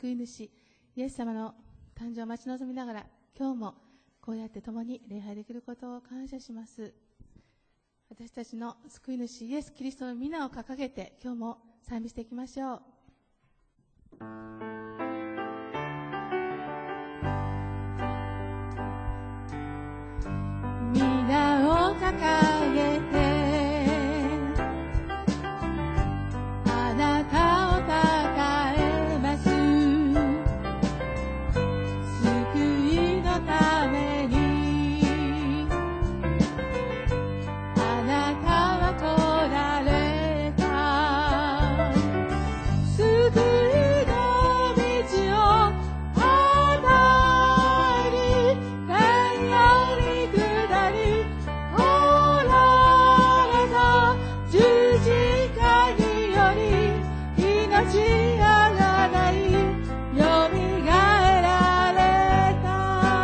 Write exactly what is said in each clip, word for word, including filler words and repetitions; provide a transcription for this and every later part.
救い主イエス様の誕生を待ち望みながら、今日もこうやって共に礼拝できることを感謝します。私たちの救い主イエス・キリストの皆を掲げて、今日も賛美していきましょう。皆を掲げてあなたをたたえます。救いのためにあなたは来られた。救いの道を与えに天より下り来られた。十字架により命あがないよみがえられた。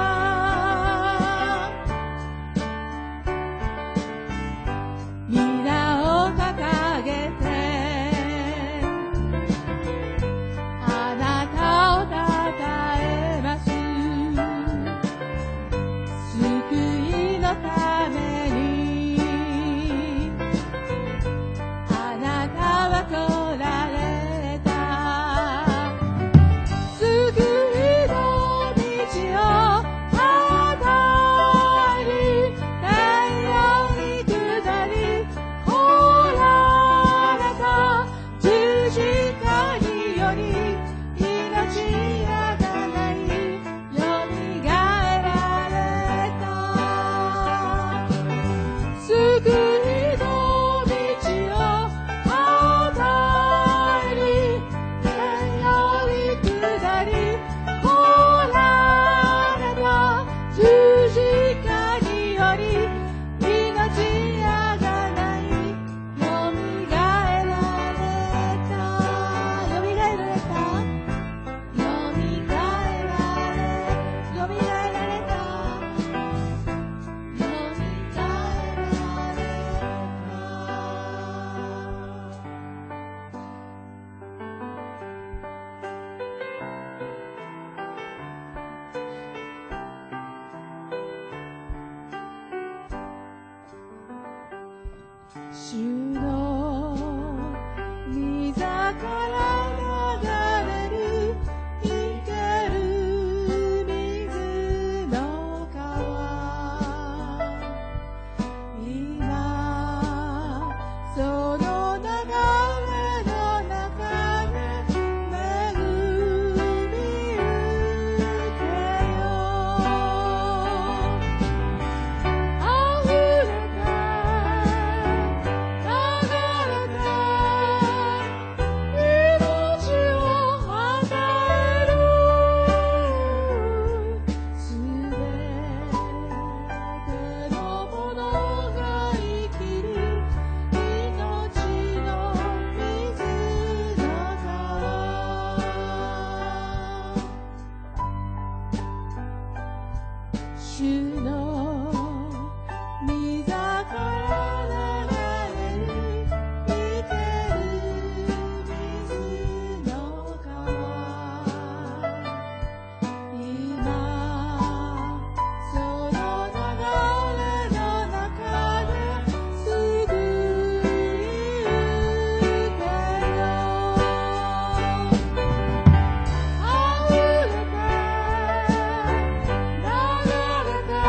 皆を掲げてあなたをたたえます。救いのためにあなたは来られた。救いの道を与えに天より下り来られた。十字架により命あがないよみがえられた。救いの道を与えに天より下り来られた。十字架により命あがないよみがえられた。よみがえられた。よみがえられよみがえられた。よみがえられた。主の御座から流れる生ける水の川。今その流れの中で恵み受けよう。あふれて流れて命を与える。すべてのものが生きる命の水の川。主の御座から流れる生ける水の川。今その流れの中で救い受けよう。あふれて流れて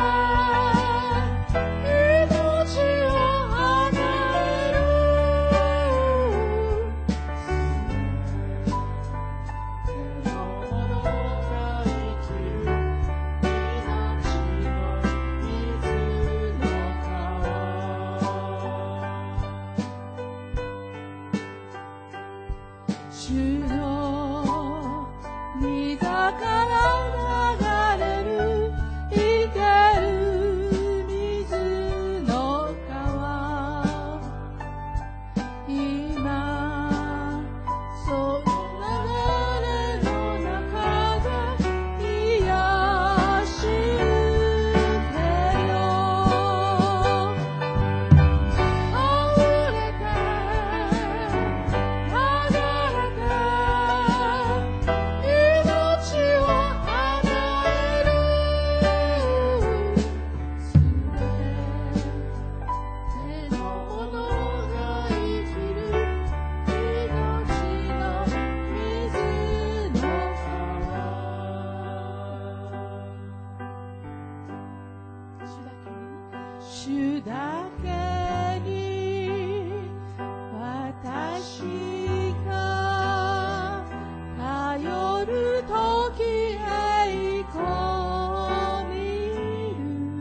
命を与える。すべてのものが生きる命の水の川。主の御座から流れる生ける水の川。今その流れの中で癒し受けよう。あふれて流れて命る時栄光見る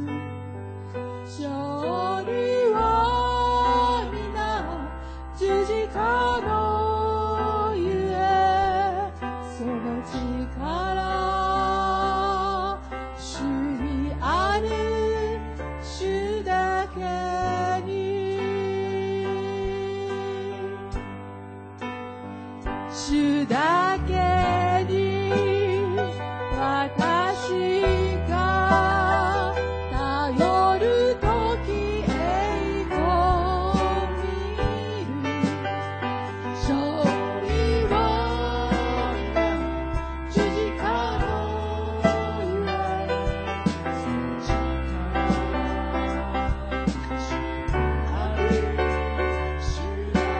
勝利は皆十字架のゆえその力主にある主だけに主だけに私が頼る時栄光見る勝利は十字架のゆえその力ある主だ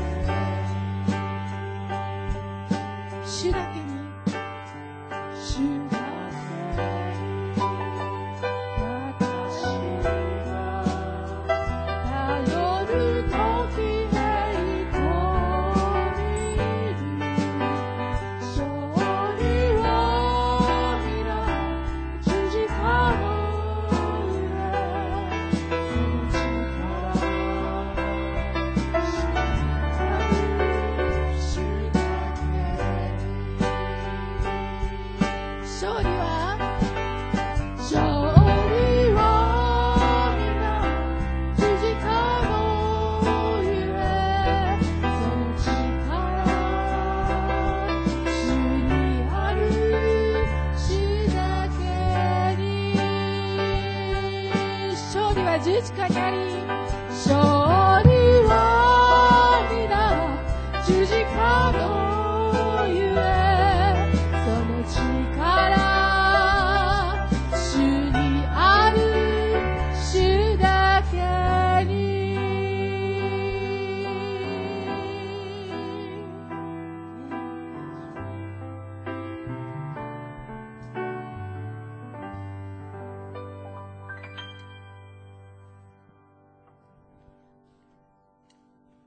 け主だけに主だけに私が頼る時栄光見る勝利は皆十字架のゆえその力主だけ勝利は勝利は皆十字架のゆえその力主にある主だけに勝利は十字架にあり勝利は皆十字架のゆえ